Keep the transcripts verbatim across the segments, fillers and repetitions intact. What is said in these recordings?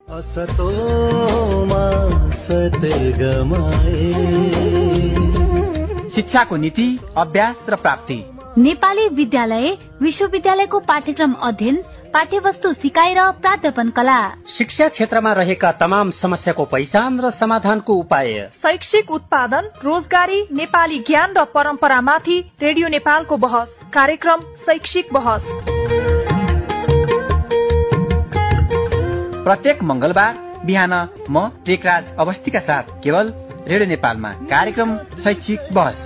शिक्षाको नीति, अभ्यास र प्राप्ति। नेपाली विद्यालय विश्वविद्यालयको पाठ्यक्रम अध्ययन, पाठ्यवस्तु सिकाइ र प्राध्यापन कला। शिक्षा क्षेत्रमा रहेका तमाम समस्याको पहिचान र समाधानको उपाय। शैक्षिक उत्पादन, रोजगारी, नेपाली ज्ञान र परम्परामाथि रेडियो नेपालको बहस। कार्यक्रम शैक्षिक बहस प्रत्येक मंगलबार बिहान म टेकराज अवस्थीका साथ केवल रेडियो नेपालमा कार्यक्रम शैक्षिक बहस।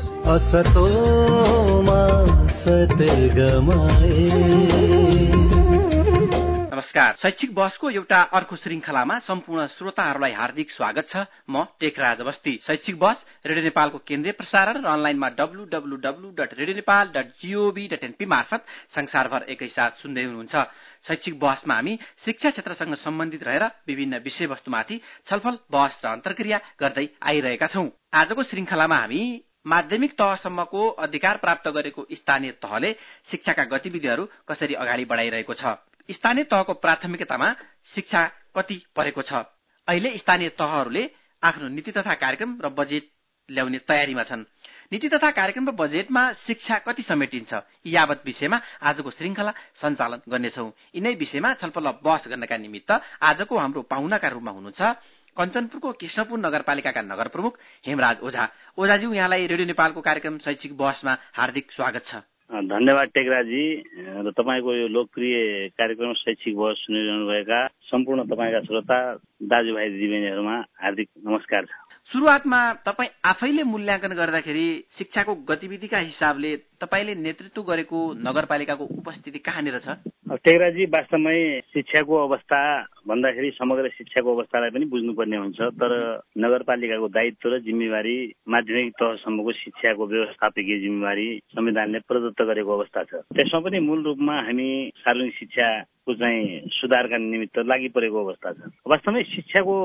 नमस्कार, शैक्षिक बहसको एउटा अर्को श्रृंखलामा सम्पूर्ण श्रोताहरूलाई हार्दिक स्वागत छ। म टेकराज अवस्थी। शैक्षिक बहस रेडियो नेपालको केन्द्रीय प्रसारण र अनलाइनमा W W W dot radio Nepal dot G O V dot N P मार्फत संसारभर एकैसाथ सुन्दै हुनुहुन्छ। शैक्षिक बहसमा हामी शिक्षा क्षेत्रसँग सम्बन्धित रहेर विभिन्न विषयवस्तुमाथि छलफल, बहस र अन्तर्क्रिया गर्दै आइरहेका छौं। आजको श्रृंखलामा हामी माध्यमिक तहसम्मको अधिकार प्राप्त गरेको स्थानीय तहले शिक्षाका गतिविधिहरू कसरी अगाडि बढाइरहेको छ, स्थानीय तहको प्राथमिकतामा शिक्षा कति परेको छ, अहिले स्थानीय तहहरूले आफ्नो नीति तथा कार्यक्रम र बजेट ल्याउने तयारीमा छन्, नीति तथा कार्यक्रम र बजेटमा शिक्षा कति समेटिन्छ, यी यावत विषयमा आजको श्रृंखला सञ्चालन गर्नेछौं। यिनै विषयमा छलफल बहस गर्नका निमित्त आजको हाम्रो पाहुनाका रूपमा हुनुहुन्छ कञ्चनपुरको कृष्णपुर नगरपालिकाका नगर प्रमुख हेमराज ओझा। ओझाज्यू, यहाँलाई रेडियो नेपालको कार्यक्रम शैक्षिक बहसमा हार्दिक स्वागत छ। धन्यवाद टेकराजी र तपाईको यो लोकप्रिय कार्यक्रम शैक्षिक बहस सुनिरहनुभएका सम्पूर्ण तपाईका श्रोता दाजुभाइ दिदीबहिनीहरूमा हार्दिक नमस्कार छ। सुरुवातमा तपाई आफैले मूल्याङ्कन गर्दाखेरि शिक्षाको गतिविधिका हिसाबले तपाईले नेतृत्व गरेको नगरपालिकाको उपस्थिति कहाँनिर छ? टेकराजी, वास्तवमै शिक्षाको अवस्था भन्दाखेरि समग्र शिक्षाको अवस्थालाई पनि बुझ्नुपर्ने हुन्छ, तर नगरपालिकाको दायित्व र जिम्मेवारी माध्यमिक तहसम्मको शिक्षाको व्यवस्थापकीय जिम्मेवारी संविधानले प्रदत्त गरेको अवस्था छ। त्यसमा पनि मूल रूपमा हामी सार्वजनिक शिक्षाको चाहिँ सुधारका निमित्त लागि परेको अवस्था छ। वास्तवमै शिक्षाको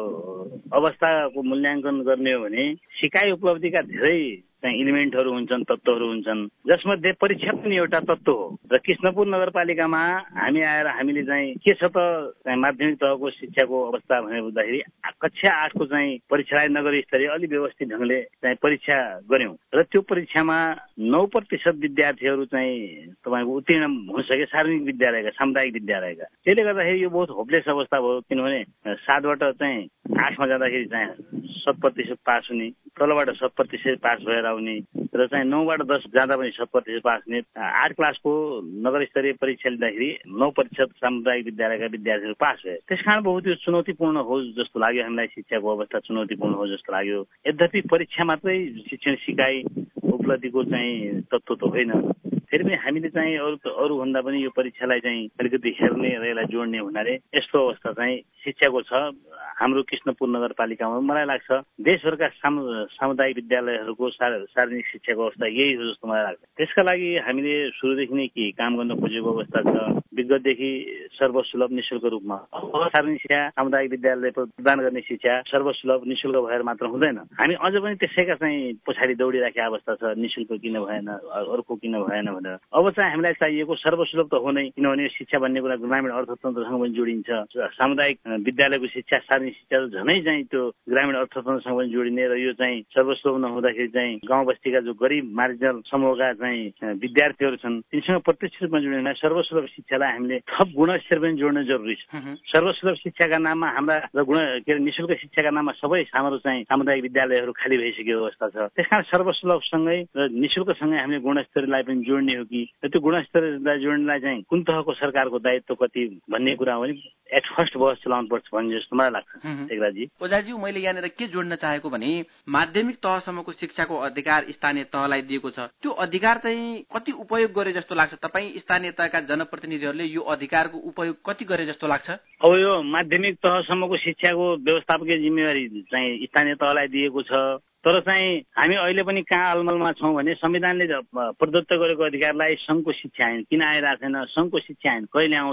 अवस्थाको मूल्याङ्कन गर्ने हो भने सिकाइ उपलब्धिका धेरै चाहिँ इलिमेन्टहरू हुन्छन्, तत्त्वहरू हुन्छन्, जसमध्ये परीक्षा पनि एउटा तत्त्व हो। र कृष्णपुर नगरपालिकामा हामी आएर हामीले चाहिँ के छ त माध्यमिक तहको शिक्षाको अवस्था भनेर बुझ्दाखेरि कक्षा आठको चाहिँ परीक्षालाई नगरी स्तरीय अलि व्यवस्थित ढंगले चाहिँ परीक्षा गर्यौं र त्यो परीक्षामा नौ प्रतिशत विद्यार्थीहरू चाहिँ तपाईँको उत्तीर्ण हुन सके सार्वजनिक विद्यालयका, सामुदायिक विद्यालयका। त्यसले गर्दाखेरि यो बहुत होपलेस अवस्था भयो, किनभने सातबाट चाहिँ आठमा जाँदाखेरि चाहिँ शत प्रतिशत पास हुने, तलबाट शत प्रतिशत पास भएर आउने र चाहिँ नौबाट दस जाँदा पनि शत प्रतिशत पास हुने। आठ क्लासको नगर स्तरीय परीक्षा लिँदाखेरि नौ प्रतिशत सामुदायिक विद्यालयका विद्यार्थीहरू पास भए। त्यसकारण बहुत यो चुनौतीपूर्ण हो जस्तो लाग्यो हामीलाई, शिक्षाको अवस्था चुनौतीपूर्ण हो जस्तो लाग्यो। यद्यपि परीक्षा मात्रै शिक्षण सिकाइ उपलब्धिको चाहिँ तत्त्व त होइन, फेरि पनि हामीले चाहिँ अरू अरू भन्दा पनि यो परीक्षालाई चाहिँ अलिकति हेर्ने र यसलाई जोड्ने हुनाले यस्तो अवस्था चाहिँ शिक्षाको छ हाम्रो कृष्णपुर नगरपालिकामा। मलाई लाग्छ देशभरका सामुदायिक विद्यालयहरूको सार्वजनिक शिक्षाको अवस्था यही हो जस्तो मलाई लाग्छ। त्यसका लागि हामीले सुरुदेखि नै के काम गर्न खोजेको अवस्था छ। विगतदेखि सर्वसुलभ निशुल्क रूपमा सार्वजनिक शिक्षा, सामुदायिक विद्यालय प्रदान गर्ने शिक्षा सर्वसुलभ निशुल्क भएर मात्र हुँदैन, हामी अझ पनि त्यसैका चाहिँ पछाडि दौडिराखेका अवस्था छ। निशुल्क किन भएन, अर्को किन भएन भनेर। अब चाहिँ हामीलाई चाहिएको सर्वसुलभ त हो नै, किनभने शिक्षा भन्ने कुरा ग्रामीण अर्थतन्त्रसँग पनि जोडिन्छ। सामुदायिक विद्यालयको शिक्षा, सार्वजनिक शिक्षा झनै चाहिँ त्यो ग्रामीण अर्थतन्त्रसँग पनि जोडिने र यो चाहिँ सर्वसुलभ नहुँदाखेरि चाहिँ गाउँ बस्तीका जो गरिब मार्जिनल समूहका चाहिँ विद्यार्थीहरू छन् तिनीसँग प्रत्यक्ष रूपमा जोडिने सर्वसुलभ शिक्षालाई हामीले थप गुणस्तर पनि जोड्न जरुरी छ। सर्वसुलभ शिक्षाका नाममा हाम्रा र गुण के अरे निशुल्क शिक्षाका नाममा सबै हाम्रो चाहिँ सामुदायिक विद्यालयहरू खाली भइसकेको अवस्था छ। त्यसकारण सर्वसुलभसँगै र निशुल्कसँगै हामीले गुणस्तरलाई पनि जोड्ने हो कि त्यो गुणस्तरलाई जोड्नलाई चाहिँ कुन तहको सरकारको दायित्व कति भन्ने कुरा हो भने एट फर्स्ट बहस चलाउनु पर्छ भन्ने जस्तो मलाई लाग्छ। टेकराजी ओझाज्यू, मैले यहाँनिर के जोड्न चाहेको भने माध्यमिक तहसम्मको शिक्षाको अधिकार स्थानीय तहलाई दिएको छ, त्यो अधिकार चाहिँ कति उपयोग गरे जस्तो लाग्छ? तपाईँ स्थानीय तहका जनप्रतिनिधिहरूले यो अधिकारको उपयोग कति गरे जस्तो लाग्छ? अब यो माध्यमिक तहसम्मको शिक्षाको व्यवस्थापकीय जिम्मेवारी चाहिँ स्थानीय तहलाई दिएको छ, तर चाहिँ हामी अहिले पनि कहाँ अलमलमा छौँ भने संविधानले प्रदत्त गरेको अधिकारलाई संघको शिक्षा ऐन किन आइरहेको छैन, संघको शिक्षा ऐन कहिले आउँछ,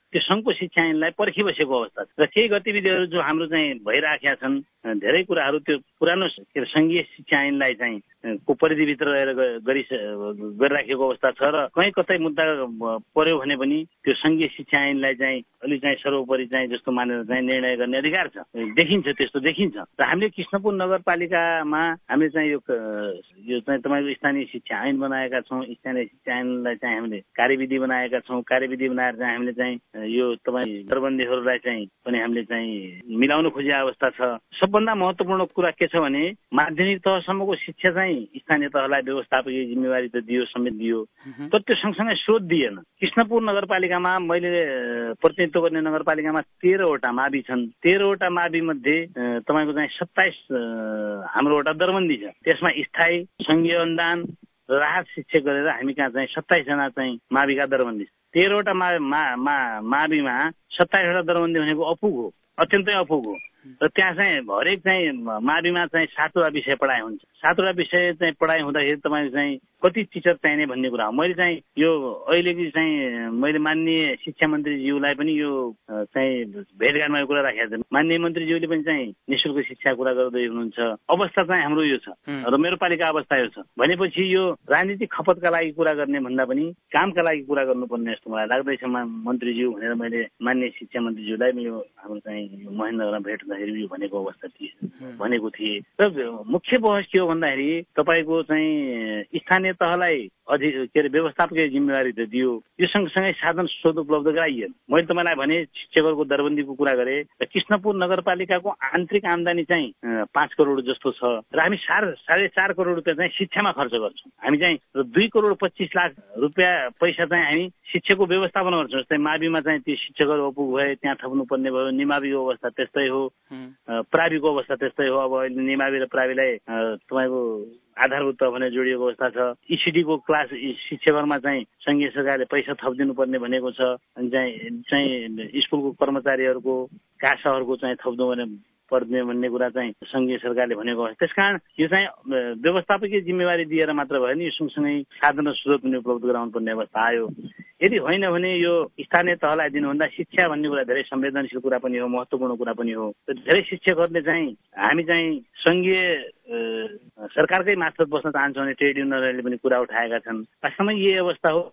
त्यो सङ्घको शिक्षा ऐनलाई पर्खिबसेको अवस्था छ र केही गतिविधिहरू जो हाम्रो चाहिँ भइराखेका छन् धेरै कुराहरू त्यो पुरानो सङ्घीय शिक्षा ऐनलाई चाहिँ को परिधिभित्र रहेर गरि गरिराखेको अवस्था छ र कहीँ कतै मुद्दा पर्यो भने पनि त्यो सङ्घीय शिक्षा ऐनलाई चाहिँ अलिक चाहिँ सर्वोपरि चाहिँ जस्तो मानेर चाहिँ निर्णय गर्ने अधिकार छ, देखिन्छ, त्यस्तो देखिन्छ। र हामीले कृष्णपुर नगरपालिकामा हामीले चाहिँ यो यो चाहिँ तपाईँको स्थानीय शिक्षा ऐन बनाएका छौँ। स्थानीय शिक्षा ऐनलाई चाहिँ हामीले कार्यविधि बनाएका छौँ। कार्यविधि बनाएर चाहिँ हामीले चाहिँ यो तपाईँ दरबन्दीहरूलाई चाहिँ पनि हामीले चाहिँ मिलाउन खोजेको अवस्था छ। सबभन्दा महत्त्वपूर्ण कुरा के छ भने माध्यमिक तहसम्मको शिक्षा चाहिँ स्थानीय तहलाई व्यवस्थापकीय जिम्मेवारी त दियो, समेत दियो, तर त्यो सँगसँगै स्रोत दिएन। कृष्णपुर नगरपालिकामा मैले प्रतिनिधित्व गर्ने नगरपालिकामा तेह्रवटा मावि छन्। तेह्रवटा मावि मध्ये तपाईँको चाहिँ सत्ताइस हाम्रोवटा दरबन्दी छ। त्यसमा स्थायी सङ्घीय अनुदान राहत शिक्षक गरेर हामी कहाँ चाहिँ सत्ताइसजना चाहिँ माविका दरबन्दी छ। तेह्रवटा मा माविमा सत्ताइसवटा दरबन्दी भनेको अपुग हो, अत्यन्तै अपुग हो। र त्यहाँ चाहिँ हरेक चाहिँ माविमा चाहिँ सातवटा विषय पढाइ हुन्छ। सातवटा विषय चाहिँ पढाइ हुँदाखेरि तपाईँको चाहिँ कति टिचर चाहिने भन्ने कुरा हो। मैले चाहिँ यो अहिलेको चाहिँ मैले माननीय शिक्षा मन्त्रीज्यूलाई पनि यो चाहिँ भेटघाटमा यो कुरा राखेको छ। माननीय मन्त्रीज्यूले पनि चाहिँ निःशुल्क शिक्षा कुरा गर्दै हुनुहुन्छ। अवस्था चाहिँ हाम्रो यो छ र मेरो पालिका अवस्था यो छ भनेपछि यो राजनीतिक खपतका लागि कुरा गर्ने भन्दा पनि कामका लागि कुरा गर्नुपर्ने जस्तो मलाई लाग्दैछ मन्त्रीज्यू भनेर मैले माननीय शिक्षा मन्त्रीज्यूलाई यो हाम्रो चाहिँ महेन्द्रमा भेट हुँदाखेरि यो भनेको अवस्था थिए भनेको थिएँ। र मुख्य बहस के हो भन्दाखेरि तपाईँको चाहिँ स्थानीय तहलाई अधि के अरे व्यवस्थापकीय जिम्मेवारी त दियो, यो सँगसँगै साधन स्रोत उपलब्ध गराइएन। मैले तपाईँलाई भने शिक्षकहरूको दरबन्दीको कुरा गरेँ र कृष्णपुर नगरपालिकाको आन्तरिक आम्दानी चाहिँ पाँच करोड जस्तो छ र हामी साढे साढे चार करोड रुपियाँ चाहिँ शिक्षामा खर्च गर्छौँ। हामी चाहिँ दुई करोड पच्चिस लाख रुपियाँ पैसा चाहिँ हामी शिक्षकको व्यवस्थापन गर्छौँ। जस्तै माविमा चाहिँ त्यो शिक्षकहरू अपुग भए त्यहाँ थप्नुपर्ने भयो, निमाविको अवस्था त्यस्तै हो, प्राविको अवस्था त्यस्तै हो। अब अहिले निमावि र प्राविलाई तपाईँको आधारभूत भने जोडिएको अवस्था छ। इसिडीको क्लास शिक्षकहरूमा चाहिँ सङ्घीय सरकारले पैसा थपिदिनु पर्ने भनेको छ। अनि चाहिँ चाहिँ स्कुलको कर्मचारीहरूको कासाहरूको चाहिँ थप्नु भने पर्ने भन्ने कुरा चाहिँ सङ्घीय सरकारले भनेको हो। त्यसकारण यो चाहिँ व्यवस्थापकीय जिम्मेवारी दिएर मात्र भएन, यो सँगसँगै साधन र स्रोत पनि उपलब्ध गराउनु पर्ने अवस्था आयो। यदि होइन भने यो स्थानीय तहलाई दिनुभन्दा शिक्षा भन्ने कुरा धेरै संवेदनशील कुरा पनि हो, महत्त्वपूर्ण कुरा पनि हो। धेरै शिक्षकहरूले चाहिँ हामी चाहिँ सङ्घीय सरकारकै मार्फत बस्न चाहन्छौँ भने ट्रेड युनियनहरूले पनि कुरा उठाएका छन्। वास्तवमा यही अवस्था हो।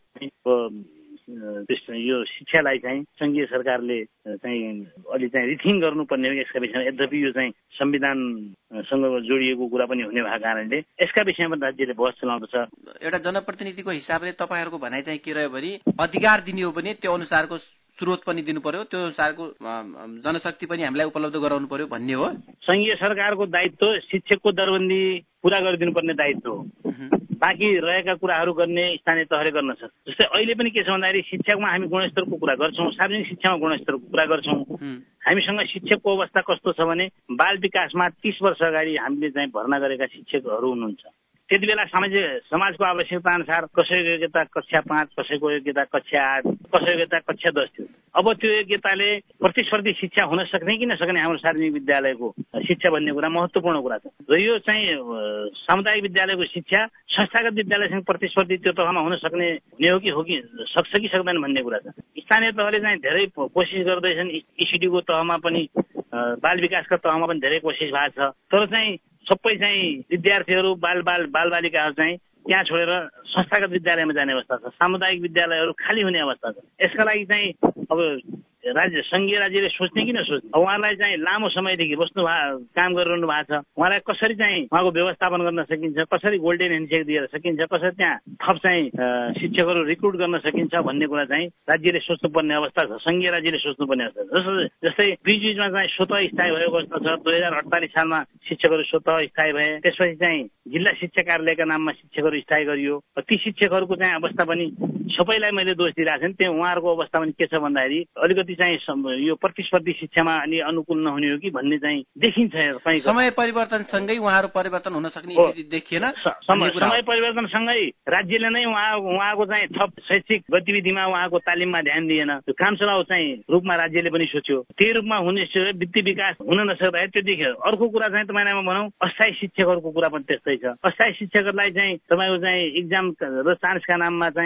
यो शिक्षालाई चाहिँ सङ्घीय सरकारले चाहिँ अलि चाहिँ रिथिङ गर्नुपर्ने हो यसका विषयमा। यद्यपि यो चाहिँ संविधानसँग जोडिएको कुरा पनि हुने भएको कारणले यसका विषयमा राज्यले बहस चलाउँदछ। एउटा जनप्रतिनिधिको हिसाबले तपाईँहरूको भनाइ चाहिँ के रह्यो भने अधिकार दिने हो भने त्यो अनुसारको स्रोत पनि दिनु पर्यो, त्यो अनुसारको जनशक्ति पनि हामीलाई उपलब्ध गराउनु पर्यो भन्ने हो। सङ्घीय सरकारको दायित्व शिक्षकको दरबन्दी पूरा गरिदिनु पर्ने दायित्व हो। बाँकी रहेका कुराहरू गर्ने स्थानीय तहले गर्न सक्छ। जस्तै अहिले पनि के छ भन्दाखेरि शिक्षामा हामी गुणस्तरको कुरा गर्छौँ, सार्वजनिक शिक्षामा गुणस्तरको कुरा गर्छौँ। हामीसँग शिक्षकको अवस्था कस्तो छ भने बाल विकासमा तीस वर्ष अगाडि हामीले चाहिँ भर्ना गरेका शिक्षकहरू हुनुहुन्छ। त्यति बेला सामाजिक समाजको आवश्यकता अनुसार कसैको योग्यता कक्षा पाँच, कसैको योग्यता कक्षा आठ, कसैको योग्यता कक्षा दस थियो। अब त्यो योग्यताले प्रतिस्पर्धी शिक्षा हुन सक्ने कि नसक्ने हाम्रो सार्वजनिक विद्यालयको शिक्षा भन्ने कुरा महत्त्वपूर्ण कुरा छ। र यो चाहिँ सामुदायिक विद्यालयको शिक्षा संस्थागत विद्यालयसँग प्रतिस्पर्धी त्यो तहमा हुन सक्ने हुने हो कि हो कि सक्छ कि सक्दैन भन्ने कुरा छ। स्थानीय तहले चाहिँ धेरै कोसिस गर्दैछन्। इसिडीको तहमा पनि बाल विकासका तहमा पनि धेरै कोसिस भएको छ। तर चाहिँ सबै चाहिँ विद्यार्थीहरू बाल बाल बालबालिकाहरू चाहिँ त्यहाँ छोडेर संस्थागत विद्यालयमा जाने अवस्था छ। सामुदायिक विद्यालयहरू खाली हुने अवस्था छ। यसका लागि चाहिँ अब राज्य सङ्घीय राज्यले सोच्ने कि नसोच्ने, अब उहाँलाई चाहिँ लामो समयदेखि बस्नु भएको काम गरिरहनु भएको छ। उहाँलाई कसरी चाहिँ उहाँको व्यवस्थापन गर्न सकिन्छ, कसरी गोल्डन ह्यान्डसेक दिएर सकिन्छ, कसरी त्यहाँ थप चाहिँ शिक्षकहरू रिक्रुट गर्न सकिन्छ भन्ने कुरा चाहिँ राज्यले सोच्नुपर्ने अवस्था छ। सङ्घीय राज्यले सोच्नुपर्ने अवस्था छ। जस्तै बिचबिचमा चाहिँ स्वतः स्थायी भएको अवस्था छ। दुई हजार अडतालिस सालमा शिक्षकहरू स्वतः स्थायी भए। त्यसपछि चाहिँ जिल्ला शिक्षा कार्यालयका नाममा शिक्षकहरू स्थायी गरियो। ती शिक्षकहरूको चाहिँ अवस्था पनि सबैलाई मैले दोष दिइरहेको छु। त्यो उहाँहरूको अवस्था पनि के छ भन्दाखेरि अलिकति चाहिँ यो प्रतिस्पर्धी शिक्षामा अलि अनुकूल नहुने हो कि भन्ने चाहिँ देखिन्छ। समय परिवर्तनसँगै उहाँहरू परिवर्तन हुन सक्ने देखिएन। समय परिवर्तनसँगै राज्यले नै उहाँ उहाँको चाहिँ थप शैक्षिक गतिविधिमा उहाँको तालिममा ध्यान दिएन। त्यो काम चलाउ चाहिँ रूपमा राज्यले पनि सोच्यो। त्यही रूपमा हुने वित्तीय विकास हुन नसक्दा त्यो देखियो। अर्को कुरा चाहिँ तपाईँलाई म भनौँ अस्थायी शिक्षकहरूको कुरा पनि त्यस्तै छ। अस्थायी शिक्षकहरूलाई चाहिँ तपाईँको चाहिँ इक्जाम र चान्सका नाममा चाहिँ अब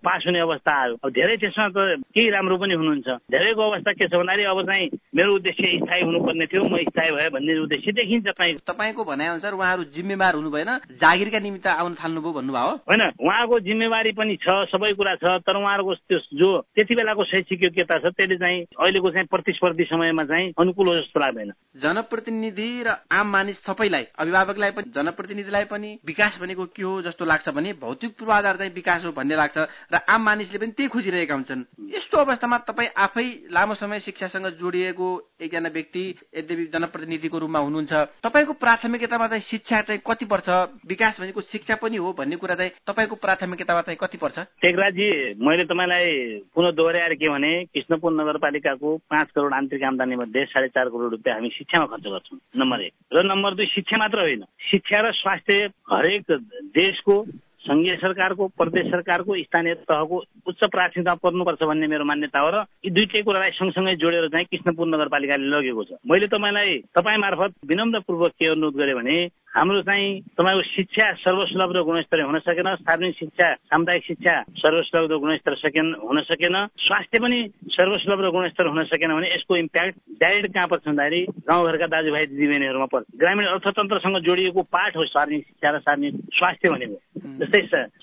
पास हुने अवस्था आयो। अब धेरै त्यसमा त केही राम्रो पनि हुनुहुन्छ। धेरैको अवस्था के छ भन्दाखेरि अब चाहिँ मेरो उद्देश्य स्थायी हुनुपर्ने थियो, म स्थायी भए भन्ने उद्देश्य देखिन्छ। तपाईँको भनाइअनुसार उहाँहरू जिम्मेवार हुनु भएन, जागिरका निमित्त आउन थाल्नुभयो भन्नुभयो होइन? उहाँको जिम्मेवारी पनि छ, सबै कुरा छ, तर उहाँहरूको त्यो जो त्यति बेलाको शैक्षिक योग्यता छ त्यसले चाहिँ अहिलेको चाहिँ प्रतिस्पर्धी समयमा चाहिँ अनुकूल हो जस्तो लाग्दैन। जनप्रतिनिधि र आम मानिस सबैलाई, अभिभावकलाई पनि जनप्रतिनिधिलाई पनि विकास भनेको के हो जस्तो लाग्छ भने भौतिक पूर्वाधार चाहिँ विकास हो भन्ने लाग्छ र आम मानिसले पनि त्यही खोजिरहेका हुन्छन्। यस्तो अवस्थामा तपाईँ आफै लामो समय शिक्षासँग जोडिएको एकजना व्यक्ति, यद्यपि जनप्रतिनिधिको रूपमा हुनुहुन्छ, तपाईँको प्राथमिकतामा चाहिँ शिक्षा चाहिँ कति पर्छ? विकास भनेको शिक्षा पनि हो भन्ने कुरा चाहिँ तपाईँको प्राथमिकतामा चाहिँ कति पर्छ? टेकराजी, मैले तपाईँलाई पुनः दोहोऱ्याएर के भने कृष्णपुर नगरपालिकाको पाँच करोड आन्तरिक आमदानी मध्ये साढे चार करोड रुपियाँ हामी शिक्षामा खर्च गर्छौँ, नम्बर एक। र नम्बर दुई, शिक्षा मात्र होइन, शिक्षा र स्वास्थ्य हरेक देशको संघीय सरकारको, प्रदेश सरकारको, स्थानीय तहको उच्च प्राथमिकता पर्नुपर्छ भन्ने मेरो मान्यता हो र यी दुईटै कुरालाई सँगसँगै जोडेर चाहिँ कृष्णपुर नगरपालिकाले लगेको छ। मैले तपाईँलाई तपाईँ मार्फत विनम्रपूर्वक के अनुरोध गरेँ भने हाम्रो चाहिँ तपाईँको शिक्षा सर्वसुलभ र गुणस्तरीय हुन सकेन, सार्वजनिक शिक्षा, सामुदायिक शिक्षा सर्वसुलभ र गुणस्तर सकेन हुन सकेन, स्वास्थ्य पनि सर्वसुलभ र गुणस्तर हुन सकेन भने यसको इम्प्याक्ट डाइरेक्ट कहाँ पर्छ भन्दाखेरि गाउँघरका दाजुभाइ दिदीबहिनीहरूमा पर्छ। ग्रामीण अर्थतन्त्रसँग जोडिएको पाठ हो सार्वजनिक शिक्षा र सार्वजनिक स्वास्थ्य भनेको। जस्तै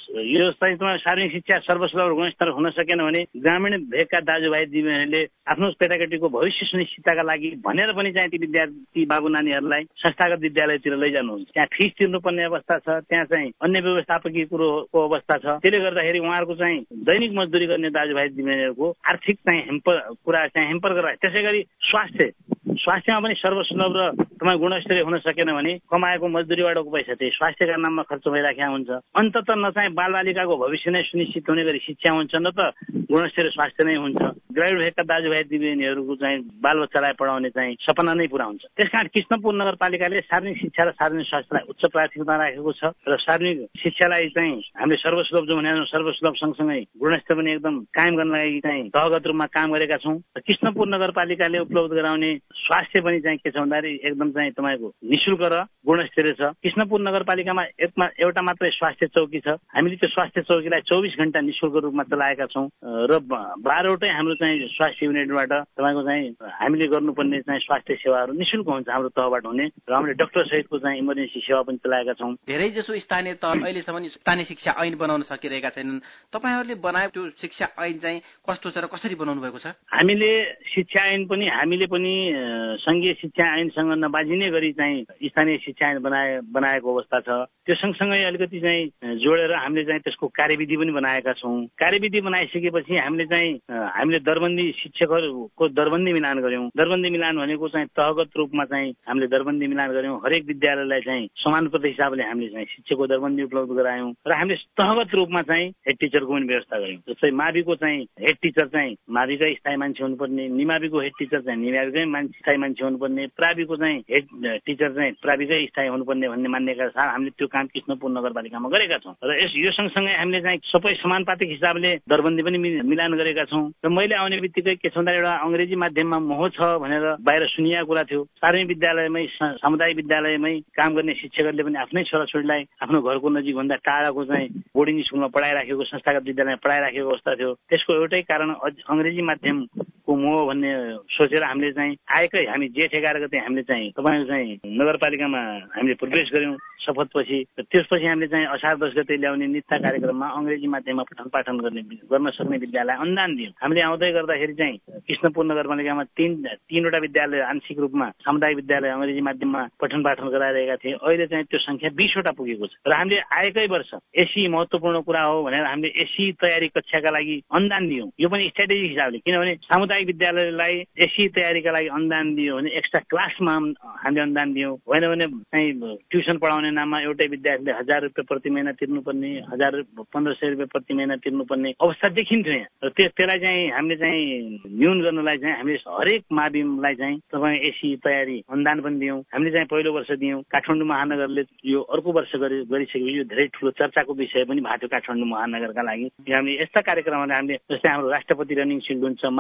यो चाहिँ सार्वजनिक शिक्षा सर्वसुलभ र गुणस्तर हुन सकेन भने ग्रामीण भेगका दाजुभाइ दिदीबहिनीहरूले आफ्नो केटाकेटीको भविष्य सुनिश्चितताका लागि भनेर पनि चाहिँ ती विद्यार्थी बाबु नानीहरूलाई संस्थागत विद्यालयतिर लैजानु, त्यहाँ फिस तिर्नुपर्ने अवस्था छ, त्यहाँ चाहिँ अन्य व्यवस्थापकीय कुरोको अवस्था छ। त्यसले गर्दाखेरि उहाँहरूको चाहिँ दैनिक मजदुरी गर्ने दाजुभाइ दिदीबहिनीहरूको आर्थिक चाहिँ हेम्पर कुरा चाहिँ हेम्पर गरेर, त्यसै गरी स्वास्थ्य स्वास्थ्यमा पनि सर्वसुलभ र तपाईँ गुणस्तरीय हुन सकेन भने कमाएको मजदुरीबाटको पैसा चाहिँ स्वास्थ्यका नाममा खर्च भइराखेका हुन्छ। अन्ततः न चाहिँ बालबालिकाको भविष्य नै सुनिश्चित हुने गरी शिक्षा हुन्छ, न त गुणस्तरीय स्वास्थ्य नै हुन्छ। ग्रामीण भेगका दाजुभाइ दिदीबहिनीहरूको चाहिँ बालबच्चालाई पढाउने चाहिँ सपना नै पुरा हुन्छ। त्यसकारण कृष्णपुर नगरपालिकाले सार्वजनिक शिक्षा र सार्वजनिक स्वास्थ्यलाई उच्च प्राथमिकता राखेको छ र सार्वजनिक शिक्षालाई चाहिँ हामीले सर्वसुलभ जो भने सर्वसुलभ सँगसँगै गुणस्तर पनि एकदम कायम गर्नका लागि चाहिँ तहगत रूपमा काम गरेका छौँ। कृष्णपुर नगरपालिकाले उपलब्ध गराउने स्वास्थ्य पनि चाहिँ के छ भन्दाखेरि एकदम चाहिँ तपाईँको निःशुल्क र गुणस्तरीय छ। कृष्णपुर नगरपालिकामा एकमा एउटा मात्रै स्वास्थ्य चौकी छ। हामीले त्यो स्वास्थ्य चौकीलाई चौबिस घण्टा निःशुल्क रूपमा चलाएका छौँ र बाह्रवटै हाम्रो चाहिँ स्वास्थ्य युनिटबाट तपाईँको चाहिँ हामीले गर्नुपर्ने चाहिँ स्वास्थ्य सेवाहरू निःशुल्क हुन्छ हाम्रो तहबाट हुने र हामीले डाक्टर सहितको चाहिँ इमर्जेन्सी सेवा पनि चलाएका छौँ। धेरै जसो स्थानीय तह अहिलेसम्म स्थानीय शिक्षा ऐन बनाउन सकिरहेका छैनन्। तपाईँहरूले बनाएको त्यो शिक्षा ऐन चाहिँ कस्तो छ र कसरी बनाउनु भएको छ? हामीले शिक्षा ऐन पनि हामीले पनि संघीय शिक्षा ऐनसँग नबाजिने गरी चाहिँ स्थानीय शिक्षा ऐन बनाए बनाएको अवस्था छ। त्यो सँगसँगै अलिकति चाहिँ जोडेर हामीले चाहिँ त्यसको कार्यविधि पनि बनाएका छौँ। कार्यविधि बनाइसकेपछि हामीले चाहिँ हामीले दरबन्दी शिक्षकहरूको दरबन्दी मिलान गर्यौँ। दरबन्दी मिलान भनेको चाहिँ तहगत रूपमा चाहिँ हामीले दरबन्दी मिलान गर्यौँ। हरेक विद्यालयलाई चाहिँ समानुपातिक हिसाबले हामीले चाहिँ शिक्षकको दरबन्दी उपलब्ध गरायौँ र हामीले तहगत रूपमा चाहिँ हेड टिचरको पनि व्यवस्था गर्यौँ। जस्तै माविको चाहिँ हेड टिचर चाहिँ माविकै स्थायी मान्छे हुनुपर्ने, निमाविको हेड टिचर चाहिँ निमाविकै मान्छे स्थायी मान्छे हुनुपर्ने, प्राविको चाहिँ हेड टिचर चाहिँ प्राविकै स्थायी हुनुपर्ने भन्ने मान्यका साथ हामीले त्यो काम कृष्णपुर नगरपालिकामा गरेका छौँ र यस यो सँगसँगै हामीले चाहिँ सबै समानुपातिक हिसाबले दरबन्दी पनि मिलान गरेका छौँ। र मैले आउने बित्तिकै के छ भन्दा एउटा अङ्ग्रेजी माध्यममा मोह छ भनेर बाहिर सुनिएको कुरा थियो। सार्वजनिक विद्यालयमै सामुदायिक विद्यालयमै काम गर्ने शिक्षकहरूले पनि आफ्नै छोराछोरीलाई आफ्नो घरको नजिकभन्दा टाढाको चाहिँ बोर्डिङ स्कुलमा पढाइराखेको, संस्थागत विद्यालयमा पढाइराखेको अवस्था थियो। त्यसको एउटै कारण अङ्ग्रेजी माध्यमको मोह भन्ने सोचेर हामीले चाहिँ आएकै हामी जेठ एघार गते हामीले चाहिँ तपाईँको चाहिँ नगरपालिकामा हामीले प्रवेश गर्यौँ शपथपछि। त्यसपछि हामीले चाहिँ असार दस गते ल्याउने नित्य कार्यक्रममा अङ्ग्रेजी माध्यममा पठन पाठन गर्ने गर्न सक्ने विद्यालय अनुदान दियौँ। हामीले आउँदै गर्दाखेरि चाहिँ कृष्णपुर नगरपालिकामा तीन तीनवटा विद्यालय आंशिक रूपमा सामुदायिक विद्यालय अङ्ग्रेजी माध्यममा पठन पाठन गराइरहेका थिए। अहिले चाहिँ त्यो संख्या बिसवटा पुगेको छ र हामीले आएकै वर्ष एसी महत्त्वपूर्ण कुरा हो भनेर हामीले एसी तयारी कक्षाका लागि अनुदान दियौँ। यो पनि स्ट्राटेजिक हिसाबले, किनभने सामुदायिक विद्यालयलाई एसी तयारीका लागि अनुदान दियो भने एक्स्ट्रा क्लासमा हामीले अनुदान दियौँ। होइन भने चाहिँ ट्युसन पढाउने नाममा एउटै विद्यार्थीले हजार रुपियाँ प्रति महिना तिर्नुपर्ने, हजार पन्ध्र सय रुपियाँ प्रति महिना तिर्नुपर्ने अवस्था देखिन्थ्यो यहाँ। र त्यस त्यसलाई चाहिँ हामीले चाहिँ न्यून गर्नलाई चाहिँ हामीले हरेक माध्यमलाई चाहिँ तपाईँ एसी तयारी अनुदान पनि दियौँ। हामीले चाहिँ पहिलो वर्ष दियौँ। काठमाडौँ महानगरले यो अर्को वर्ष गरि गरिसकेपछि यो धेरै ठुलो चर्चाको विषय पनि भएको थियो काठमाडौँ महानगरका लागि। हामीले यस्ता कार्यक्रमहरू हामीले जस्तै हाम्रो राष्ट्रपति रनिङ सिल्ड हुन्छ, मावि तहका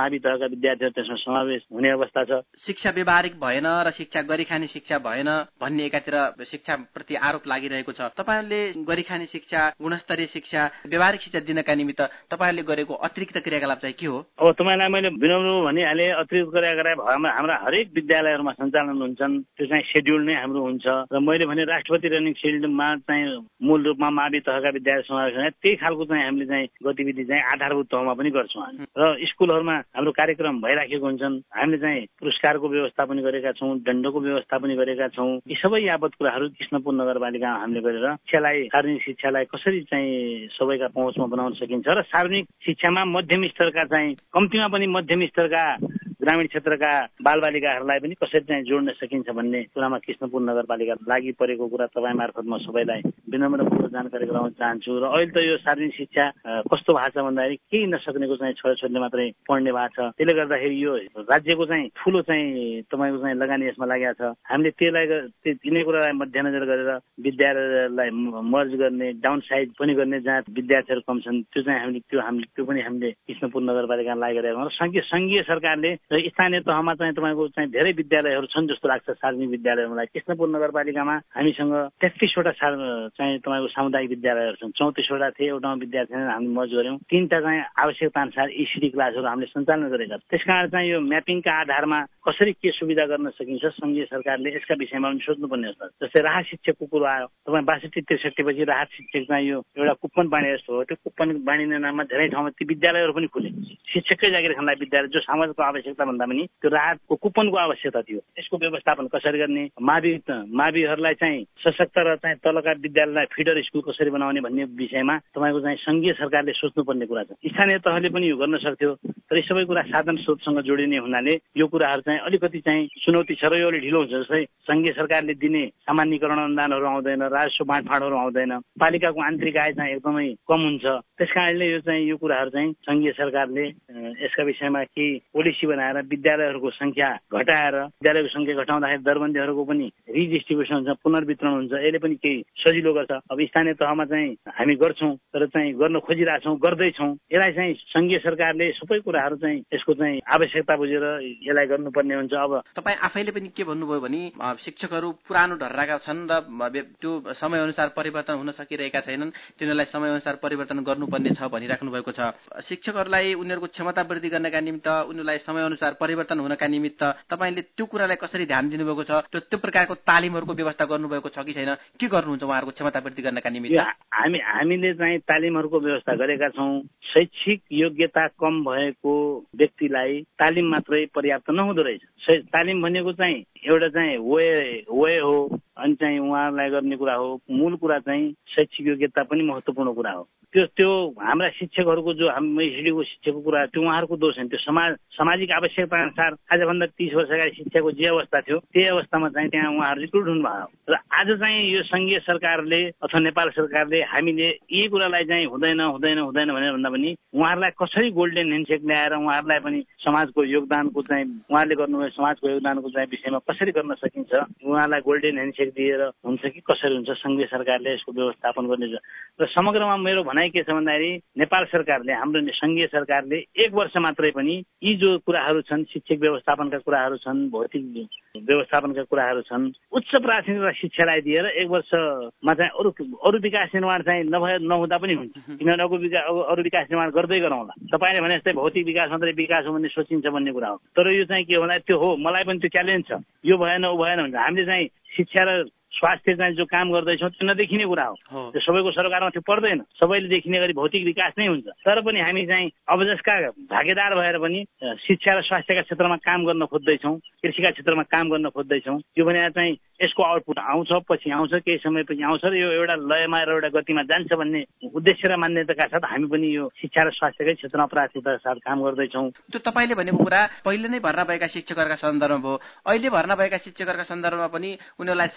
विद्यार्थीहरू त्यसमा समावेश हुने अवस्था छ। शिक्षा व्यवहारिक भएन र शिक्षा गरिखाने शिक्षा भएन भन्ने एकातिर शिक्षाप्रति आरोप लागिरहेको छ। तपाईँहरूले गरिखाने शिक्षा, गुणस्तरीय शिक्षा, व्यवहारिक शिक्षा दिनका निमित्त तपाईँहरूले गरेको अतिरिक्त क्रियाकलाप चाहिँ के हो? अब तपाईँलाई मैले विनम्र भनिहाले, अतिरिक्त क्रियाकलाप हाम्रा हरेक विद्यालयहरूमा सञ्चालन हुन्छन्। त्यो चाहिँ सेड्युल नै हाम्रो हुन्छ र मैले भने राष्ट्रपति रनिङ सेड्युलमा चाहिँ मूल रूपमा मावि तहका विद्यालय समावेश हुने त्यही खालको चाहिँ हामीले चाहिँ गतिविधि चाहिँ आधारभूत तहमा पनि गर्छौँ हामी। र स्कुलहरूमा हाम्रो कार्यक्रम भइराखेको हुन्छन्। हामीले चाहिँ पुरस्कारको व्यवस्था पनि गरेका छौँ, दण्डको व्यवस्था पनि गरेका छौँ। यी सबै यावत कुराहरू कृष्णपुर नगरपालिकामा हामीले गरेर शिक्षालाई, सार्वजनिक शिक्षालाई कसरी चाहिँ सबैका पहुँचमा बनाउन सकिन्छ र सार्वजनिक शिक्षामा मध्यम स्तरका चाहिँ कम्तीमा पनि मध्यम स्तरका ग्रामीण क्षेत्रका बालबालिकाहरूलाई पनि कसरी चाहिँ जोड्न सकिन्छ भन्ने कुरामा कृष्णपुर नगरपालिका लागि परेको कुरा तपाईँ मार्फत म सबैलाई विनम्रपूर्वक जानकारी गराउन चाहन्छु। र अहिले त यो सार्वजनिक शिक्षा कस्तो भएको छ भन्दाखेरि केही नसक्नेको चाहिँ छोराछोरीले मात्रै पढ्ने भएको छ। त्यसले गर्दाखेरि यो राज्यको चाहिँ ठुलो चाहिँ तपाईँको चाहिँ लगानी यसमा लागेको छ। हामीले त्यसलाई तिनै कुरालाई मध्यनजर गरेर विद्यालयलाई मर्ज गर्ने, डाउन साइज पनि गर्ने, जहाँ विद्यार्थीहरू कम छन् त्यो चाहिँ हामीले त्यो हामीले त्यो पनि हामीले कृष्णपुर नगरपालिकामा लागेको र सङ्घीय सङ्घीय सरकारले र स्थानीय तहमा चाहिँ तपाईँको चाहिँ धेरै विद्यालयहरू छन् जस्तो लाग्छ। सार्वजनिक विद्यालयहरूलाई कृष्णपुर नगरपालिकामा हामीसँग तेत्तिसवटा चाहिँ तपाईँको सामुदायिक विद्यालयहरू छन्। चौतिसवटा थिए, एउटामा विद्यार्थीलाई हामीले मर्ज गऱ्यौँ। तिनवटा चाहिँ आवश्यकता अनुसार इसिडी क्लासहरू हामीले सञ्चालन गरेका। त्यसकारण चाहिँ यो म्यापिङका आधारमा कसरी के सुविधा गर्न सकिन्छ सङ्घीय सरकारले यसका विषयमा पनि सोच्नुपर्ने हुन्छ। जस्तै राहत शिक्षकको कुरो आयो, तपाईँ बासठी त्रिसठी पछि राहत शिक्षक चाहिँ यो एउटा कुपन बाँडे जस्तो हो। त्यो कुपन बाँडिने नाममा धेरै ठाउँमा ती विद्यालयहरू पनि खुले। शिक्षकै जागिर खानलाई विद्यालय जो समाजको आवश्यकता भन्दा पनि त्यो राहतको कुपनको आवश्यकता थियो। यसको व्यवस्थापन कसरी गर्ने, मावि माविहरूलाई चाहिँ सशक्त र चाहिँ तलका विद्यालयलाई फिडर स्कुल कसरी बनाउने भन्ने विषयमा तपाईँको चाहिँ सङ्घीय सरकारले सोच्नुपर्ने कुरा छ। स्थानीय तहले पनि यो गर्न सक्थ्यो, तर यी सबै कुरा साधन स्रोतसँग जोडिने हुनाले यो कुराहरू चाहिँ अलिकति चाहिँ चुनौती छ र यो अलिक ढिलो हुन्छ। जस्तै सङ्घीय सरकारले दिने सामान्यकरण अनुदानहरू आउँदैन, राजस्व बाँडफाँडहरू आउँदैन, पालिकाको आन्तरिक आय चाहिँ एकदमै कम हुन्छ। त्यस कारणले यो चाहिँ यो कुराहरू चाहिँ सङ्घीय सरकारले यसका विषयमा केही पोलिसी बनाएर विद्यालयहरूको संख्या घटाएर, विद्यालयको संख्या घटाउँदाखेरि दरबन्दीहरूको पनि रिडिस्ट्रिब्युसन हुन्छ, पुनर्वितरण हुन्छ। यसले पनि केही सजिलो गर्छ। अब स्थानीय तहमा चाहिँ हामी गर्छौँ, तर चाहिँ गर्न खोजिरहेछौँ, गर्दैछौँ। यसलाई चाहिँ सङ्घीय सरकारले सबै कुराहरू चाहिँ यसको चाहिँ आवश्यकता बुझेर यसलाई गर्नुपर्ने हुन्छ। अब तपाईँ आफैले पनि के भन्नुभयो भने शिक्षकहरू पुरानो ढर्राका छन् र त्यो समयअनुसार परिवर्तन हुन सकिरहेका छैनन्, तिनीहरूलाई समयअनुसार परिवर्तन गर्नुपर्ने छ भनिराख्नु भएको छ। शिक्षकहरूलाई उनीहरूको क्षमता वृद्धि गर्नका निमित्त, उनीहरूलाई समयअनुसार परिवर्तन हुनका निमित्त तपाईँले त्यो कुरालाई कसरी ध्यान दिनुभएको छ? त्यो त्यो प्रकारको तालिमहरूको व्यवस्था गर्नुभएको छ कि छैन? के गर्नुहुन्छ उहाँहरूको क्षमता वृद्धि गर्नका निमित्त? हामी हामीले चाहिँ तालिमहरूको व्यवस्था गरेका छौँ। शैक्षिक योग्यता कम भएको व्यक्तिलाई तालिम मात्रै पर्याप्त नहुँदो रहेछ। तालिम भनेको चाहिँ एउटा चाहिँ वे वे हो, अनि चाहिँ उहाँहरूलाई गर्ने कुरा हो। मूल कुरा चाहिँ शैक्षिक योग्यता पनि महत्त्वपूर्ण कुरा हो। त्यो त्यो हाम्रा शिक्षकहरूको जो हामी हिडीको शिक्षकको कुरा त्यो उहाँहरूको दोष होइन। त्यो समाज सामाजिक आवश्यकता अनुसार आजभन्दा तीस वर्ष अगाडि शिक्षाको जे अवस्था थियो त्यही अवस्थामा चाहिँ त्यहाँ उहाँहरू रिक्रुट हुनुभयो। र आज चाहिँ यो सङ्घीय सरकारले अथवा नेपाल सरकारले हामीले यी कुरालाई चाहिँ हुँदैन हुँदैन हुँदैन भनेर भन्दा पनि उहाँहरूलाई कसरी गोल्डन ह्यान्डसेक ल्याएर उहाँहरूलाई पनि समाजको योगदानको चाहिँ उहाँहरूले गर्नुभयो समाजको योगदानको चाहिँ विषयमा कसरी गर्न सकिन्छ, उहाँहरूलाई गोल्डन ह्यान्डसेक दिएर हुन्छ कि कसरी हुन्छ, सङ्घीय सरकारले यसको व्यवस्थापन गर्ने। र समग्रमा मेरो भनाइ के छ भन्दाखेरि नेपाल सरकारले, हाम्रो सङ्घीय सरकारले एक वर्ष मात्रै पनि यी जो कुराहरू छन्, शिक्षक व्यवस्थापनका कुराहरू छन्, भौतिक व्यवस्थापनका कुराहरू छन्, उच्च प्राथमिकता शिक्षालाई दिएर एक वर्षमा चाहिँ अरू अरू विकास निर्माण चाहिँ नभए नहुँदा पनि हुन्छ। किनभने अरू विकास अरू विकास निर्माण गर्दै गरौँला। तपाईँले भने जस्तै भौतिक विकास मात्रै विकास हो भन्ने सोचिन्छ भन्ने कुरा हो। तर यो चाहिँ के हो भन्दा त्यो हो, मलाई पनि त्यो च्यालेन्ज छ। यो भएन ऊ भएन भन्छ। हामीले चाहिँ शिक्षा र स्वास्थ्य चाहिँ जो काम गर्दैछौँ त्यो नदेखिने कुरा हो। त्यो सबैको सरकारमा त्यो पर्दैन। सबैले देखिने गरी भौतिक विकास नै हुन्छ। तर पनि हामी चाहिँ अब जसका भागीदार भएर पनि शिक्षा र स्वास्थ्यका क्षेत्रमा काम गर्न खोज्दैछौँ, कृषिका क्षेत्रमा काम गर्न खोज्दैछौँ। यो भने चाहिँ यसको आउटपुट आउँछ, पछि आउँछ, केही समयपछि आउँछ र यो एउटा लयमा र एउटा गतिमा जान्छ भन्ने उद्देश्य र मान्यताका साथ हामी पनि यो शिक्षा र स्वास्थ्यकै क्षेत्रमा प्राथमिकताका साथ काम गर्दैछौँ। त्यो तपाईँले भनेको कुरा पहिले नै भर्ना भएका शिक्षकहरूका सन्दर्भमा भयो। अहिले भर्ना भएका शिक्षकहरूका सन्दर्भमा पनि उनीहरूलाई समयअनुसार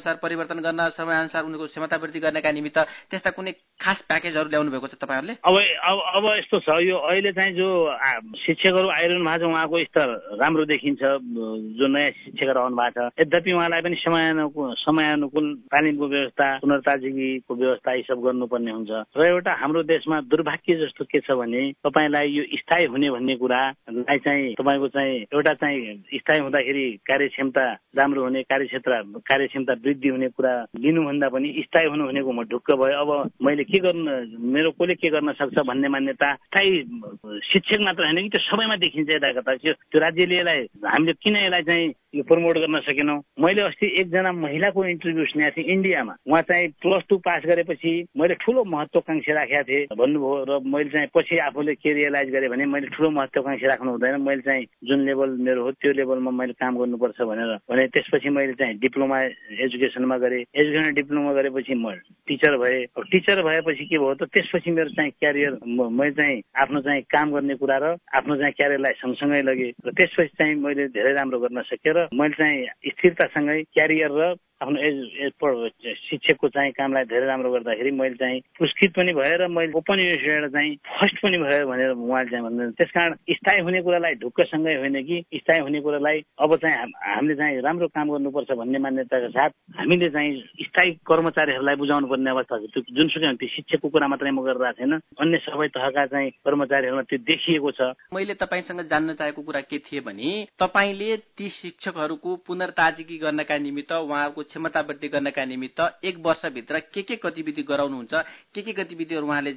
समयानुसार परिवर्तन गर्न, समयानुसार उनीहरूको क्षमता वृद्धि गर्नका निमित्त त्यस्ता कुनै खास प्याकेजहरू ल्याउनु भएको छ तपाईँहरूले? अब अब अब यस्तो छ, यो अहिले चाहिँ जो शिक्षकहरू आइरहनु भएको छ उहाँको स्तर राम्रो देखिन्छ, जो नयाँ शिक्षकहरू आउनु भएको छ। यद्यपि उहाँलाई पनि समयानुकूल समयानुकूल तालिमको व्यवस्था, पुनर्ताजगीको व्यवस्था यी सब गर्नुपर्ने हुन्छ। र एउटा हाम्रो देशमा दुर्भाग्य जस्तो के छ भने तपाईँलाई यो स्थायी हुने भन्ने कुरालाई चाहिँ तपाईँको चाहिँ एउटा चाहिँ स्थायी हुँदाखेरि कार्यक्षमता राम्रो हुने, कार्यक्षेत्र कार्यक्षमता वृद्धि हुने कुरा लिनुभन्दा पनि स्थायी हुनु भनेको म ढुक्क भयो। अब मैले के गर्नु, मेरो कसले के गर्न सक्छ भन्ने मान्यता स्थायी शिक्षक मात्र होइन कि त्यो सबैमा देखिन्छ। यता कता त्यो राज्यले यसलाई हामीले किन यसलाई चाहिँ यो प्रमोट गर्न सकेनौँ। मैले अस्ति एकजना महिलाको इन्टरभ्यू सुनेको थिएँ इन्डियामा। उहाँ चाहिँ प्लस टू पास गरेपछि मैले ठुलो महत्वाकांक्षा राखेका थिएँ भन्नुभयो र मैले चाहिँ पछि आफूले के रियलाइज गरेँ भने मैले ठुलो महत्वाकांक्षा राख्नु हुँदैन, मैले चाहिँ जुन लेभल मेरो हो त्यो लेभलमा मैले काम गर्नुपर्छ भनेर भने त्यसपछि मैले चाहिँ डिप्लोमा एजुकेसनमा गरेँ। एजुकेसन डिप्लोमा गरेपछि म टिचर भएँ। अब टिचर भएपछि के भयो त त्यसपछि मेरो चाहिँ क्यारियर मैले चाहिँ आफ्नो चाहिँ काम गर्ने कुरा र आफ्नो चाहिँ क्यारियरलाई सँगसँगै लगेँ र त्यसपछि चाहिँ मैले धेरै राम्रो गर्न सकेँ र मैले चाहिँ स्थिरतासँगै क्यारियर र आफ्नो शिक्षकको चाहिँ कामलाई धेरै राम्रो गर्दाखेरि मैले चाहिँ पुरस्कृत पनि भएर मैले ओपन युनिभर्सिटीबाट चाहिँ फर्स्ट पनि भयो भनेर उहाँले चाहिँ भन्नुहुन्छ। त्यसकारण स्थायी हुने कुरालाई ढुक्कसँगै होइन कि स्थायी हुने कुरालाई अब चाहिँ हामीले चाहिँ राम्रो काम गर्नुपर्छ भन्ने मान्यताका साथ हामीले चाहिँ स्थायी कर्मचारीहरूलाई बुझाउनु पर्ने अवस्था छ। जुनसुकै त्यो शिक्षकको कुरा मात्रै म गरिरहेको छैन, अन्य सबै तहका चाहिँ कर्मचारीहरूमा त्यो देखिएको छ। मैले तपाईँसँग जान्न चाहेको कुरा के थिए भने तपाईँले ती शिक्षकहरूको पुनर्ताजगी गर्नका निमित्त, उहाँहरूको क्षमता वृद्धि गर्नका निमित्त एक वर्षभित्र के के गतिविधि गराउनुहुन्छ, के के गतिविधिहरू उहाँले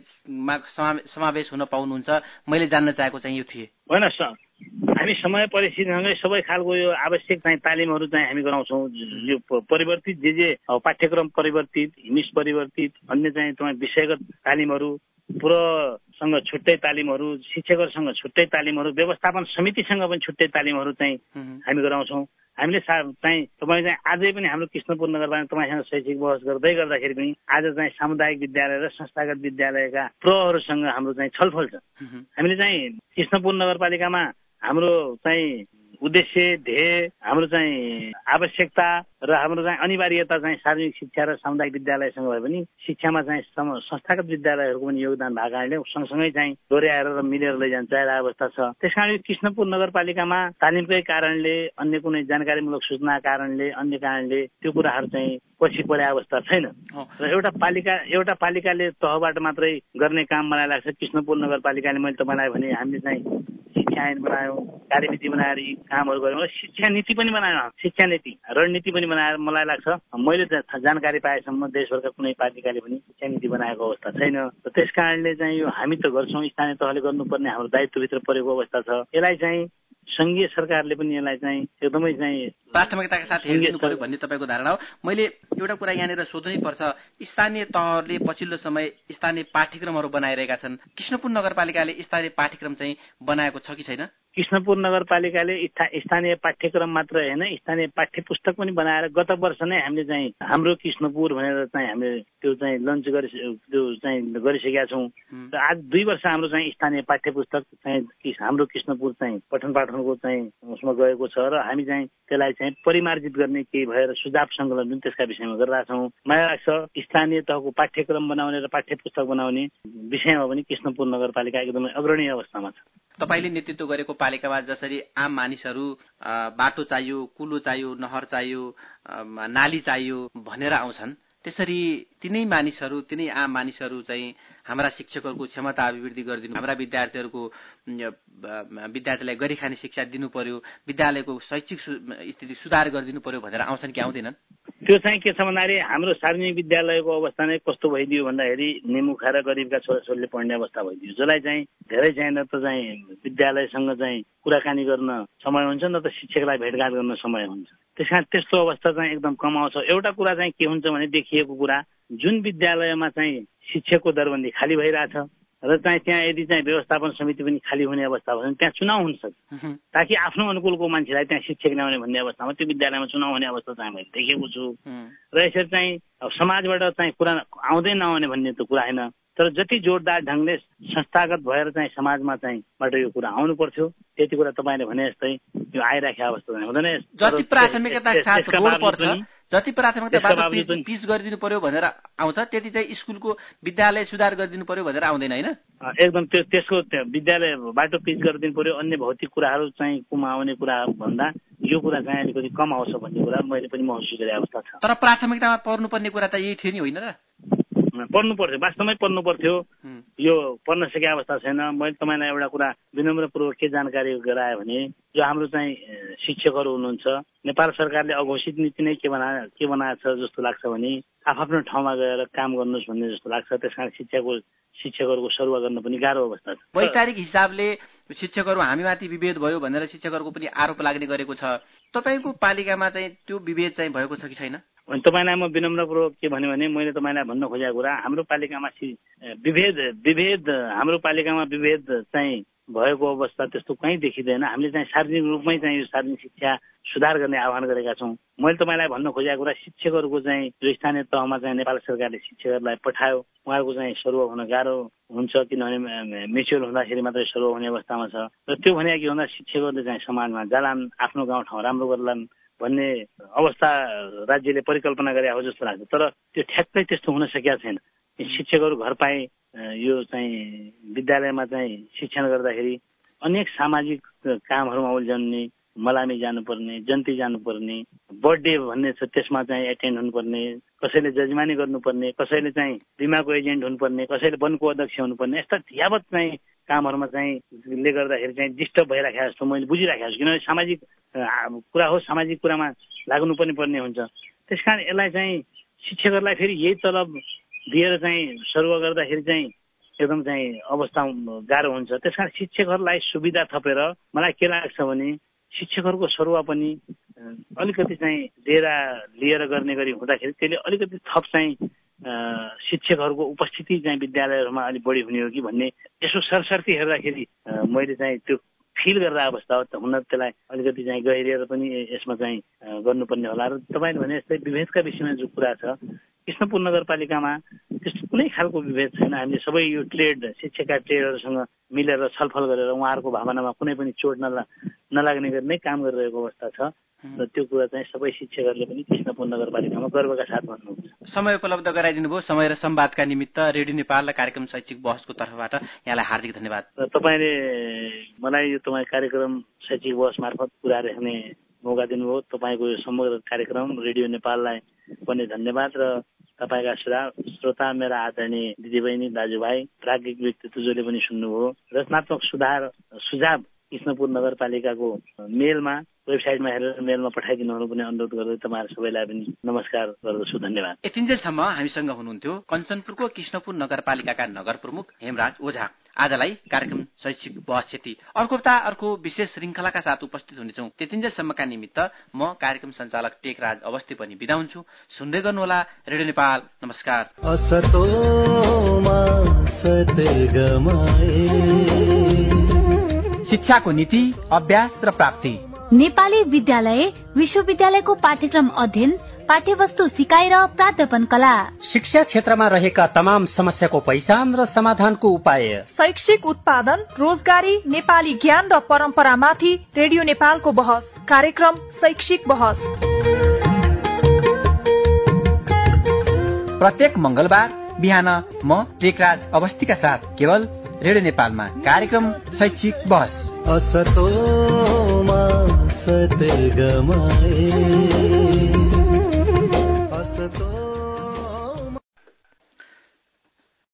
समावेश हुन पाउनुहुन्छ, मैले जान्न चाहेको चाहिँ यो थिए। होइन सर, हामी समय परिस्थितिसँगै सबै खालको यो आवश्यक चाहिँ तालिमहरू चाहिँ हामी गराउँछौँ। यो परिवर्तित जे जे पाठ्यक्रम परिवर्तित, हिमिस परिवर्तित, अन्य चाहिँ तपाईँ विषयगत तालिमहरू, पुरसँग छुट्टै तालिमहरू, शिक्षकहरूसँग छुट्टै तालिमहरू, व्यवस्थापन समितिसँग पनि छुट्टै तालिमहरू चाहिँ हामी गराउँछौँ। हामीले चाहिँ तपाईँ चाहिँ आजै पनि हाम्रो कृष्णपुर नगरपालिका तपाईँसँग शैक्षिक बहस गर्दै गर्दाखेरि पनि आज चाहिँ सामुदायिक विद्यालय र संस्थागत विद्यालयका प्रहरुसँग हाम्रो चाहिँ छलफल छ। हामीले चाहिँ कृष्णपुर नगरपालिकामा हाम्रो चाहिँ उद्देश्य, ध्येय, हाम्रो चाहिँ आवश्यकता र हाम्रो चाहिँ अनिवार्यता चाहिँ सार्वजनिक शिक्षा र सामुदायिक विद्यालयसँग भए पनि शिक्षामा चाहिँ संस्थागत विद्यालयहरूको पनि योगदान भएको कारणले सँगसँगै चाहिँ डोर्याएर र मिलेर लैजान चाहिरहेको अवस्था छ। त्यसकारण कृष्णपुर नगरपालिकामा तालिमकै कारणले, अन्य कुनै जानकारीमूलक सूचना कारणले, अन्य कारणले त्यो कुराहरू चाहिँ पछि परे अवस्था छैन। र एउटा पालिका एउटा पालिकाले तहबाट मात्रै गर्ने काम मलाई लाग्छ। कृष्णपुर नगरपालिकाले मैले तपाईँलाई भने हामीले चाहिँ शिक्षा ऐन बनायौँ, कार्यविधि बनाएर यी कामहरू गऱ्यौँ, शिक्षा नीति पनि बनायौँ, शिक्षा नीति रणनीति पनि बनाएर मलाई लाग्छ मैले जानकारी पाएसम्म देशभरका कुनै पालिकाले पनि शिक्षा नीति बनाएको अवस्था छैन। त्यस कारणले चाहिँ यो हामी त गर्छौँ, स्थानीय तहले गर्नुपर्ने हाम्रो दायित्वभित्र परेको अवस्था छ। यसलाई चाहिँ संघीय सरकारले पनि यसलाई चाहिँ एकदमै चाहिँ प्राथमिकताका साथ हेर्नु पर्यो भन्ने तपाईँको धारणा हो। मैले एउटा कुरा यहाँनिर सोध्नै पर्छ, स्थानीय तहहरूले पछिल्लो समय स्थानीय पाठ्यक्रमहरू बनाइरहेका छन्। कृष्णपुर नगरपालिकाले स्थानीय पाठ्यक्रम चाहिँ बनाएको छ कि छैन? कृष्णपुर नगरपालिकाले स्थानीय पाठ्यक्रम मात्र होइन, स्थानीय पाठ्य पुस्तक पनि बनाएर गत वर्ष नै हामीले चाहिँ हाम्रो कृष्णपुर भनेर चाहिँ हामीले त्यो चाहिँ लन्च गरि त्यो चाहिँ गरिसकेका छौँ। र आज दुई वर्ष हाम्रो चाहिँ स्थानीय पाठ्य पुस्तक चाहिँ हाम्रो कृष्णपुर चाहिँ पठन पाठनको चाहिँ उसमा गएको छ र हामी चाहिँ त्यसलाई चाहिँ परिमार्जित गर्ने केही भएर सुझाव सङ्कलन पनि त्यसका विषयमा गरिरहेछौँ। मलाई लाग्छ स्थानीय तहको पाठ्यक्रम बनाउने र पाठ्य पुस्तक बनाउने विषयमा पनि कृष्णपुर नगरपालिका एकदमै अग्रणी अवस्थामा छ। तपाईँले नेतृत्व गरेको पालिकामा जसरी आम मानिसहरू बाटो चाहियो, कुलो चाहियो, नहर चाहियो, नाली चाहियो भनेर आउँछन्, त्यसरी तिनै मानिसहरू, तिनै आम मानिसहरू चाहिँ हाम्रा शिक्षकहरूको क्षमता अभिवृद्धि गरिदिनु, हाम्रा विद्यार्थीहरूको विद्यार्थीलाई गरिखाने शिक्षा दिनु पर्यो, विद्यालयको शैक्षिक स्थिति सुधार गरिदिनु पर्यो भनेर आउँछन् कि आउँदैनन्? त्यो चाहिँ के छ भन्दाखेरि हाम्रो सार्वजनिक विद्यालयको अवस्था नै कस्तो भइदियो भन्दाखेरि निमुखा र गरिबका छोराछोरीले पढ्ने अवस्था भइदियो, जसलाई चाहिँ धेरै चाहिँ न त चाहिँ विद्यालयसँग चाहिँ कुराकानी गर्न समय हुन्छ, न त शिक्षकलाई भेटघाट गर्न समय हुन्छ। त्यस कारण त्यस्तो अवस्था चाहिँ एकदम कम आउँछ। एउटा कुरा चाहिँ के हुन्छ भने देखिएको कुरा, जुन विद्यालयमा चाहिँ शिक्षकको दरबन्दी खाली भइरहेछ र चाहिँ त्यहाँ यदि चाहिँ व्यवस्थापन समिति पनि खाली हुने अवस्था भयो भने त्यहाँ चुनाव हुन सक्छ, ताकि आफ्नो अनुकूलको मान्छेलाई त्यहाँ शिक्षक ल्याउने भन्ने अवस्थामा त्यो विद्यालयमा चुनाव हुने अवस्था चाहिँ मैले देखेको छु। र यसरी चाहिँ समाजबाट चाहिँ कुरा आउँदै नआउने भन्ने त कुरा होइन, तर जति जोरदार ढङ्गले संस्थागत भएर चाहिँ समाजमा चाहिँ बाट यो कुरा आउनु पर्थ्यो, त्यति कुरा तपाईँले भने जस्तै यो आइराखेको अवस्था चाहिँ हुँदैन। जति प्राथमिकताका साथ जोड पर्छ, जति प्राथमिकता बाटो पिच गरिदिनु पर्यो भनेर आउँछ त्यति चाहिँ स्कुलको विद्यालय सुधार गरिदिनु पर्यो भनेर आउँदैन हैन? एकदम त्यो त्यसको विद्यालय बाटो पिच गरिदिनु पर्यो, अन्य भौतिक कुराहरू चाहिँ कुमा आउने कुरा भन्दा यो कुरा चाहिँ अलिकति कम आउँछ भन्ने कुरा मैले पनि महसुस गरेको अवस्था छ। तर प्राथमिकतामा पर्नुपर्ने कुरा त यही थियो नि होइन र? पढ्नु पर्थ्यो, वास्तवमै पढ्नु पर्थ्यो। यो पढ्न सकेको अवस्था छैन। मैले तपाईँलाई एउटा कुरा विनम्रपूर्वक के जानकारी गराएँ भने जो हाम्रो चाहिँ शिक्षकहरू हुनुहुन्छ, नेपाल सरकारले अघोषित नीति नै के बना के बनाएको छ जस्तो लाग्छ भने आफ्नो ठाउँमा गएर काम गर्नुहोस् भन्ने जस्तो लाग्छ। त्यस कारण शिक्षाको शिक्षकहरूको सरुवा गर्न पनि गाह्रो अवस्था छ। वैचारिक हिसाबले शिक्षकहरू हामीमाथि विभेद भयो भनेर शिक्षकहरूको पनि आरोप लाग्ने गरेको छ। तपाईँको पालिकामा चाहिँ त्यो विभेद चाहिँ भएको छ कि छैन? अनि तपाईँलाई म विनम्रपूर्वक के भन्यो भने मैले तपाईँलाई भन्न खोजेको कुरा हाम्रो पालिकामा विभेद विभेद हाम्रो पालिकामा विभेद चाहिँ भएको अवस्था त्यस्तो कहीँ देखिँदैन। हामीले चाहिँ सार्वजनिक रूपमै चाहिँ यो सार्वजनिक शिक्षा सुधार गर्ने आह्वान गरेका छौँ। मैले तपाईँलाई भन्न खोजेको कुरा शिक्षकहरूको चाहिँ जो स्थानीय तहमा चाहिँ नेपाल सरकारले शिक्षकहरूलाई पठायो उहाँहरूको चाहिँ सरुवा हुन गाह्रो हुन्छ, किनभने मेच्योर हुँदाखेरि मात्रै सरुवा हुने अवस्थामा छ। र त्यो भने के भन्दा शिक्षकहरूले चाहिँ समाजमा जालान्, आफ्नो गाउँठाउँ राम्रो गर्लान् भन्ने अवस्था राज्यले परिकल्पना गरे हो जस्तो लाग्छ। तर त्यो ठ्याक्कै त्यस्तो हुन सकेका छैन। शिक्षकहरू घर पाए यो चाहिँ विद्यालयमा चाहिँ शिक्षण गर्दाखेरि अनेक सामाजिक कामहरूमा उल्झाउने, मलामी जानुपर्ने, जन्ती जानुपर्ने, बर्थडे भन्ने छ त्यसमा चाहिँ एटेन्ड हुनुपर्ने, कसैले जजमानी गर्नुपर्ने, कसैले चाहिँ बिमाको एजेन्ट हुनुपर्ने, कसैले वनको अध्यक्ष हुनुपर्ने, यस्ता यावत चाहिँ कामहरूमा चाहिँ ले गर्दाखेरि चाहिँ डिस्टर्ब भइराखेको जस्तो मैले बुझिराखेको छु। किनभने सामाजिक कुरा हो, सामाजिक कुरामा लाग्नु पनि पर्ने हुन्छ। त्यस कारण यसलाई चाहिँ शिक्षकहरूलाई फेरि यही तलब दिएर चाहिँ सरुवा गर्दाखेरि चाहिँ एकदम चाहिँ अवस्था गाह्रो हुन्छ। त्यस कारण शिक्षकहरूलाई सुविधा थपेर मलाई के लाग्छ भने शिक्षकहरूको सरुवा पनि अलिकति चाहिँ डेरा लिएर गर्ने गरी हुँदाखेरि त्यसले अलिकति थप चाहिँ शिक्षकहरूको उपस्थिति चाहिँ विद्यालयहरूमा अलिक बढी हुने हो कि भन्ने यसो सरसर्ती हेर्दाखेरि मैले चाहिँ त्यो फिल गरेर अवस्था हो। हुन त्यसलाई अलिकति चाहिँ गहिरिएर पनि यसमा चाहिँ गर्नुपर्ने होला। र तपाईँले भने जस्तै विभेदका विषयमा जो कुरा छ कृष्णपुर नगरपालिकामा त्यस्तो कुनै खालको विभेद छैन। हामीले सबै यो ट्रेड शिक्षाका ट्रेडहरूसँग मिलेर छलफल गरेर उहाँहरूको भावनामा कुनै पनि चोट नला नलाग्ने गरी नै काम गरिरहेको अवस्था छ। र त्यो कुरा चाहिँ सबै शिक्षकहरूले पनि कृष्णपुर नगरपालिकामा गर्वका साथ भन्नुहुन्छ। समय उपलब्ध गराइदिनु भयो। समय र संवादका निमित्त रेडियो नेपाल र कार्यक्रम शैक्षिक बहसको तर्फबाट यहाँलाई हार्दिक धन्यवाद। र तपाईँले मलाई यो तपाईँ कार्यक्रम शैक्षिक बहस मार्फत कुरा राख्ने मौका दिनुभयो। तपाईँको यो समग्र कार्यक्रम रेडियो नेपाललाई पनि धन्यवाद। र तपाईँका श्रोता मेरा आदरणीय दिदीबहिनी दाजुभाइ प्राज्ञिक व्यक्तित्व जसले पनि सुन्नुभयो, रचनात्मक सुधार सुझाव कृष्णपुर नगरपालिकाको मेलमा वेबसाइटमा हेरेर मेलमा पठाइदिनु पनि अनुरोध गर्दै तपाईँहरू सबैलाई पनि नमस्कार गर्दछु। धन्यवाद। यतिन्जेलसम्म हामीसँग हुनुहुन्थ्यो कञ्चनपुरको कृष्णपुर नगरपालिकाका नगर प्रमुख हेमराज ओझा। आजलाई कार्यक्रम शैक्षिक बहस यति। अर्को हप्ता अर्को विशेष श्रृङ्खलाका साथ उपस्थित हुनेछौँ। त्यतिन्जेलसम्मका निमित्त म कार्यक्रम सञ्चालक टेकराज अवस्थी पनि बिदा हुन्छु। सुन्दै गर्नुहोला रेडियो नेपाल। नमस्कार। शिक्षाको नीति, अभ्यास र प्राप्ति, नेपाली विद्यालय विश्वविद्यालयको पाठ्यक्रम अध्ययन, पाठ्यवस्तु सिकाइ र प्राध्यापन कला, शिक्षा क्षेत्रमा रहेका तमाम समस्याको पहिचान र समाधानको उपाय, शैक्षिक उत्पादन, रोजगारी, नेपाली ज्ञान र परम्परामाथि रेडियो नेपालको बहस। कार्यक्रम शैक्षिक बहस प्रत्येक मंगलबार बिहान म टेकराज अवस्थीका साथ केवल रेडियो नेपालमा कार्यक्रम शैक्षिक बहस। असतोमा सतगमय